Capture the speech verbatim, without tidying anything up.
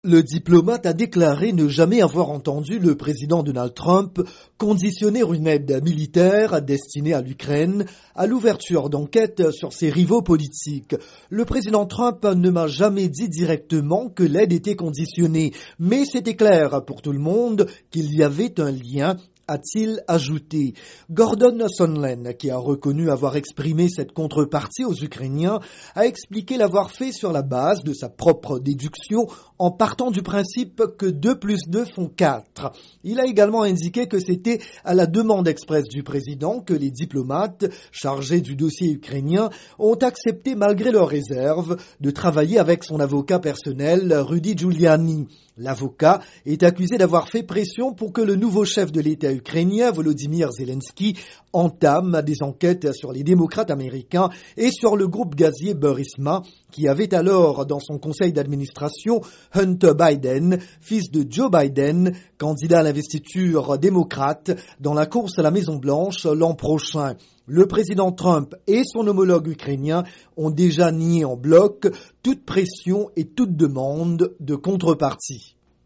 Le diplomate a déclaré ne jamais avoir entendu le président Donald Trump conditionner une aide militaire destinée à l'Ukraine à l'ouverture d'enquêtes sur ses rivaux politiques. Le président Trump ne m'a jamais dit directement que l'aide était conditionnée, mais c'était clair pour tout le monde qu'il y avait un lien, a-t-il ajouté. Gordon Sondland, qui a reconnu avoir exprimé cette contrepartie aux Ukrainiens, a expliqué l'avoir fait sur la base de sa propre déduction en partant du principe que deux plus deux font quatre. Il a également indiqué que c'était à la demande expresse du président que les diplomates chargés du dossier ukrainien ont accepté malgré leurs réserves de travailler avec son avocat personnel Rudy Giuliani. L'avocat est accusé d'avoir fait pression pour que le nouveau chef de l'État ukrainien, Volodymyr Zelensky, entame des enquêtes sur les démocrates américains et sur le groupe gazier Burisma, qui avait alors dans son conseil d'administration Hunter Biden, fils de Joe Biden, candidat à l'investiture démocrate dans la course à la Maison-Blanche l'an prochain. Le président Trump et son homologue ukrainien ont déjà nié en bloc toute pression et toute demande de contrepartie.